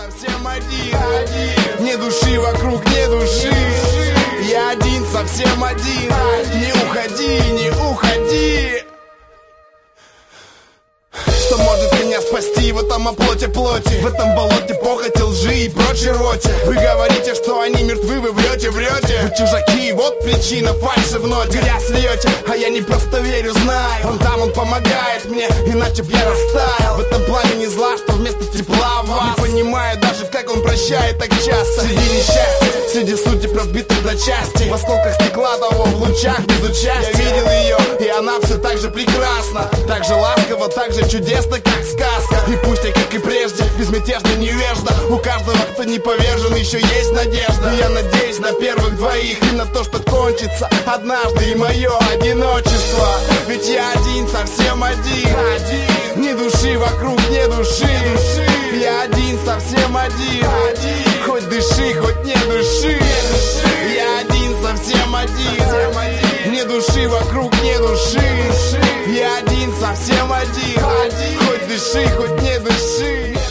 совсем один. Ни души вокруг, ни души. Я один, совсем один. Не уходи, не уходи. Что может меня спасти в этом оплоте плоти, в этом болоте похоти, лжи и прочей роте? Вы говорите, что они мертвы, вы врете. Вы чужаки, вот причина фальши в ноте. Грязь льете, а я не просто верю, знаю. Он там, он помогает мне, иначе б я растаял. В этом пламени зла, что вместо тепла в вас. Не понимаю даже, как он прощает так часто. Среди несчастья, среди судеб разбитых на части, в осколках стекла того, в лучах без участия. Я видел ее, и она все так же прекрасна, так же ласково, так же чудесно, как сказка. И пусть я, как и прежде, безмятежно невежда, у каждого, кто не повержен, еще есть надежда. И я надеюсь на первых двоих и на то, что кончится однажды и мое одиночество. Ведь я один, совсем один. Ни души вокруг, ни души. Я один, совсем один. Хоть дыши, хоть не дыши. Я один, совсем один. Ни души вокруг, ни души. Я один, совсем один. Хоть дыши, хоть не дыши.